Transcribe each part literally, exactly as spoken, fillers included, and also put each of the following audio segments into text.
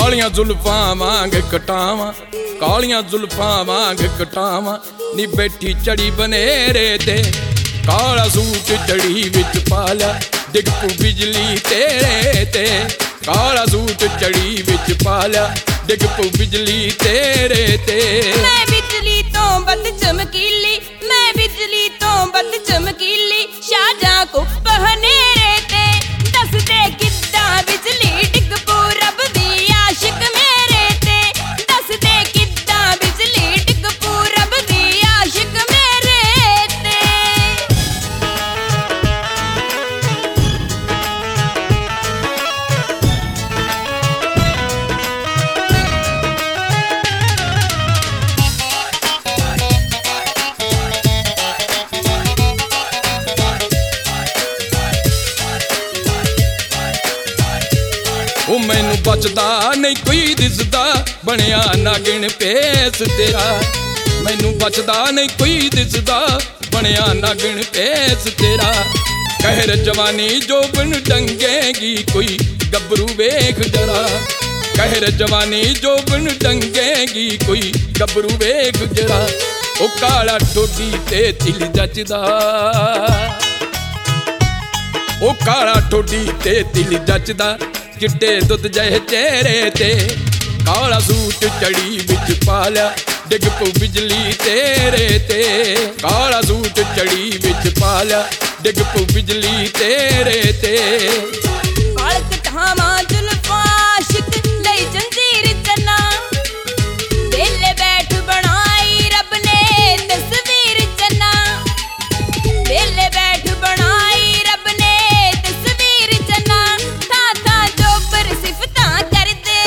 ਕਾਲੀਆਂ ਜ਼ੁਲਫਾਂ ਵਾਂਗ ਕਟਾਵਾਂ, ਕਾਲੀਆਂ ਜ਼ੁਲਫਾਂ ਵਾਂਗ ਕਟਾਵਾਂ ਨੀ ਬੈਠੀ ਚੜੀ ਬਨੇਰੇ ਤੇ। ਕਾਲਾ ਸੂਟ ਚੜੀ ਵਿੱਚ ਪਾ ਲਿਆ ਡਿੱਗ ਪੂ ਬਿਜਲੀ ਤੇਰੇ ਤੇ। ਕਾਲਾ ਸੂਟ ਚੜੀ ਵਿੱਚ ਪਾ ਲਿਆ ਡਿੱਗ ਪੂ ਬਿਜਲੀ ਤੇਰੇ ਤੇ। ਮੈਂ ਬਿਜਲੀ ਤੋਂ ਵੱਧ ਚਮਕੀਲੀ, ਮੈਂ ਬਿਜਲੀ ਤੋਂ ਵੱਧ ਚਮਕੀਲੀ ਸ਼ਾਹਜਹਾਂ ਕੁੱਪ ਹਨੇਰੇ ਤੇ। ਦੱਸ ਦੇ ਕਿੱਦਾਂ ਬਿਜਲੀ ਡਿੱਗ ਪੂ ਰੱਬ ਦੀ ਆਸ਼ਿਕ ਮੇਰੇ ਤੇ। ਦੱਸ ਦੇ ਕਿੱਦਾਂ ਬਿਜਲੀ ਡਿੱਗ ਪੂ ਰੱਬ ਦੀ ਆਸ਼ਿਕ ਮੇਰੇ ਤੇ। ਉਹ ਮੈਨੂੰ ਬਚਦਾ ਨਹੀਂ ਕੋਈ ਦਿਸਦਾ ਬਣਿਆ ਨਾਗਿਣ ਭੇਸ ਤੇਰਾ। ਮੈਨੂੰ ਬਚਦਾ ਨਹੀਂ ਕੋਈ ਦਿਸਦਾ ਬਣਿਆ ਨਾਗਿਣ ਭੇਸ ਤੇਰਾ। ਕਹਿਰ ਜਵਾਨੀ ਜੋਬਨ ਡੰਗੇਗੀ ਕੋਈ ਗੱਭਰੂ ਵੇਖ ਜਰਾ। ਕਹਿਰ ਜਵਾਨੀ ਜੋਬਨ ਡੰਗੇਗੀ ਕੋਈ ਗੱਭਰੂ ਵੇਖ ਜਰਾ। ਉਹ ਕਾਲਾ ਠੋਡੀ ਤੇ ਤਿਲ ਜੱਚਦਾ, ਉਹ ਕਾਲਾ ਠੋਡੀ ਤੇ ਤਿਲ ਜੱਚਦਾ ਚਿੱਟੇ ਦੁੱਧ ਜਿਹੇ ਚਿਹਰੇ ਤੇ। ਕਾਲਾ ਸੂਟ ਚੜੀ ਵਿੱਚ ਪਾ ਲਿਆ ਡਿੱਗ ਪਊ ਬਿਜਲੀ ਤੇਰੇ ਤੇ। ਕਾਲਾ ਸੂਟ ਚੜੀ ਵਿੱਚ ਪਾ ਲਿਆ ਡਿੱਗ ਪਊ ਬਿਜਲੀ ਤੇਰੇ ਤੇ। ਵਾਲ ਕਟਾਵਾਂ ਜ਼ੁਲਫਾਂ ਆਸ਼ਿਕ ਲਈ ਜੰਜੀਰ ਚੰਨਾ। ਵੇਲੇ ਬੈਠ ਬਣਾਈ ਰੱਬ ਨੇ ਤਸਵੀਰ ਚੰਨਾ। ਵੇਲੇ ਬੈਠ ਬਣਾਈ ਰੱਬ ਨੇ ਤਸਵੀਰ ਚੰਨਾ। ਥਾਂ ਥਾਂ ਜੋਬਰ ਸਿਫਤਾਂ ਕਰਦੇ,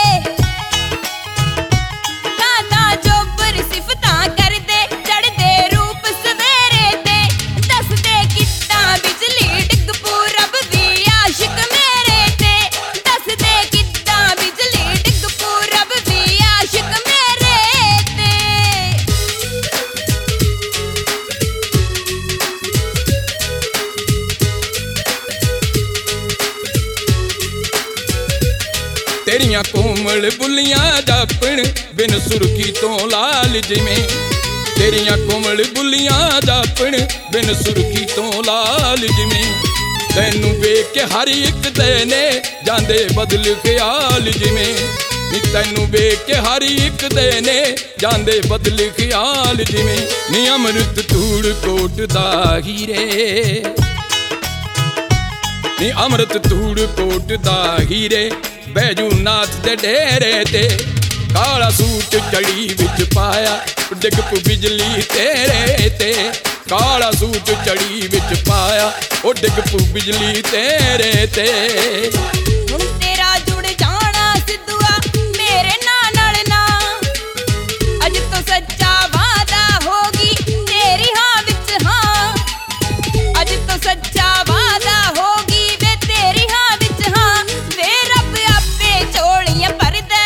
ਥਾਂ ਥਾਂ ਜੋਬਰ ਸਿਫਤਾਂ ਕਰਦੇ ਚੜ੍ਹਦੇ ਰੂਪ ਸਵੇਰੇ ਤੇ। ਦੱਸ ਦੇ ਕਿੱਦਾਂ ਬਿਜਲੀ ਡਿੱਗ ਪੂ ਰੱਬ ਦੀ ਆਸ਼ਿਕ ਮੇਰੇ ਤੇ। ਦੱਸ ਦੇ ਕਿੱਦਾਂ ਬਿਜਲੀ ਡਿੱਗ ਪੂ ਰੱਬ ਦੀ ਆਸ਼ਿਕ ਮੇਰੇ ਤੇ। ਤੇਰੀਆਂ ਕੋਮਲ ਬੁੱਲੀਆਂ ਜਾਪਣ ਬਿਨ ਸੁਰਖੀ ਤੋਂ ਲਾਲ ਜਿਵੇਂ। ਤੇਰੀਆਂ ਕੋਮਲ ਬੁੱਲੀਆਂ ਜਾਪਣ ਬਿਨ ਸੁਰਖੀ ਤੋਂ ਲਾਲ ਜਿਵੇਂ। ਤੈਨੂੰ ਵੇਖ ਕੇ ਹਰ ਇੱਕ ਦੇ ਨੇ ਜਾਂਦੇ ਬਦਲ ਖਿਆਲ ਜਿਵੇਂ। ਨੀ ਤੈਨੂੰ ਵੇਖ ਕੇ ਹਰ ਇੱਕ ਦੇ ਨੇ ਜਾਂਦੇ ਬਦਲ ਖਿਆਲ ਜਿਵੇਂ। ਨੀ ਅੰਮ੍ਰਿਤ ਧੂੜ ਕੋਟ ਦਾ ਹੀਰੇ, ਨੀ ਅੰਮ੍ਰਿਤ ਧੂੜ ਕੋਟ ਦਾ ਹੀਰੇ ਬੈਜੂ ਨਾਥ ਦੇ ਡੇਰੇ ਤੇ। ਕਾਲਾ ਸੂਟ ਚੜੀ ਵਿੱਚ ਪਾਇਆ ਡਿੱਗ ਪੂ ਬਿਜਲੀ ਤੇਰੇ ਤੇ। ਕਾਲਾ ਸੂਟ ਚੜੀ ਵਿੱਚ ਪਾਇਆ ਉਹ ਡਿੱਗ ਪੂ ਬਿਜਲੀ ਤੇਰੇ ਤੇ। ਹੁਣ ਤੇਰਾ ਜੁੜ ਜਾਣਾ ਸਿੱਧੂਆ ਮੇਰੇ ਨਾਂ ਨਾਲ ਨਾ। ਅੱਜ ਤੋਂ ਸੱਚਾ ਵਾਅਦਾ ਹੋਗੀ ਤੇਰੀ ਹਾਂ ਵਿੱਚ ਹਾਂ। ਅੱਜ ਤੋਂ ਸੱਚਾ ਵਾਅਦਾ ਹੋਗੀ ਵੇ ਤੇਰੀ ਹਾਂ ਵਿੱਚ ਹਾਂ। ਵੇ ਰੱਬ ਆਪੇ ਝੋਲੀਆਂ ਭਰਦਾ,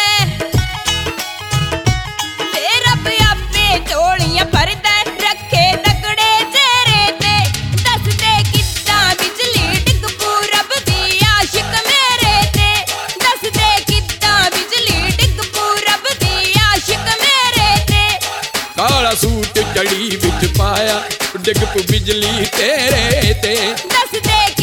ਵੇ ਰੱਬ ਆਪੇ ਝੋਲੀਆਂ ਭਰਦਾ ਰੱਖੇ ਤਕੜੇ ਚਿਹਰੇ ਤੇ। ਦੱਸ ਦੇ ਕਿੱਦਾਂ ਬਿਜਲੀ ਡਿੱਗ ਪੂ ਰੱਬ ਦੀ ਆਸ਼ਿਕ ਮੇਰੇ ਤੇ। ਦੱਸ ਦੇ ਕਿੱਦਾਂ ਬਿਜਲੀ ਡਿੱਗ ਪੂ ਰੱਬ ਦੀ ਆਸ਼ਿਕ ਮੇਰੇ ਤੇ। ਕਾਲਾ ਸੂਟ ਚੜੀ ਵਿੱਚ ਪਾਇਆ ਡਿੱਗ ਪੂ ਬਿਜਲੀ ਤੇਰੇ ਤੇ। ਦੱਸ ਦੇ